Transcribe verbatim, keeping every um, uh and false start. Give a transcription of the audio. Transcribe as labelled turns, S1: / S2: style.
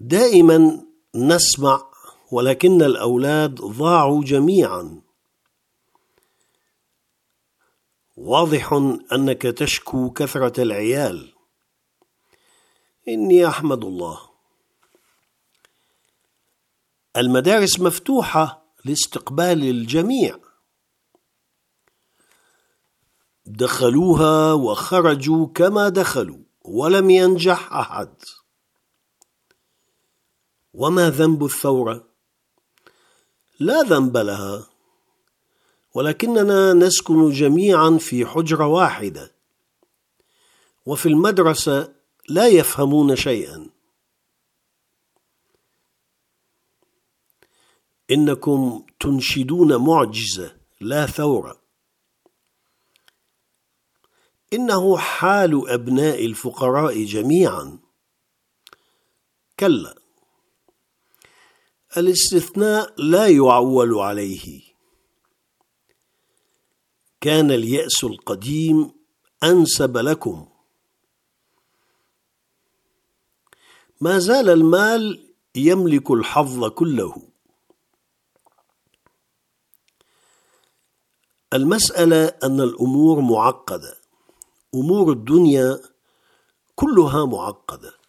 S1: دائما نسمع ولكن الأولاد ضاعوا جميعا. واضح أنك تشكو كثرة العيال. إني أحمد الله. المدارس مفتوحة لاستقبال الجميع، دخلوها وخرجوا كما دخلوا ولم ينجح أحد. وما ذنب الثورة؟ لا ذنب لها، ولكننا نسكن جميعا في حجرة واحدة، وفي المدرسة لا يفهمون شيئا. إنكم تنشدون معجزة لا ثورة. إنه حال أبناء الفقراء جميعا. كلا، الاستثناء لا يعول عليه. كان اليأس القديم أنسب لكم. ما زال المال يملك الحظ كله. المسألة أن الأمور معقدة. أمور الدنيا كلها معقدة.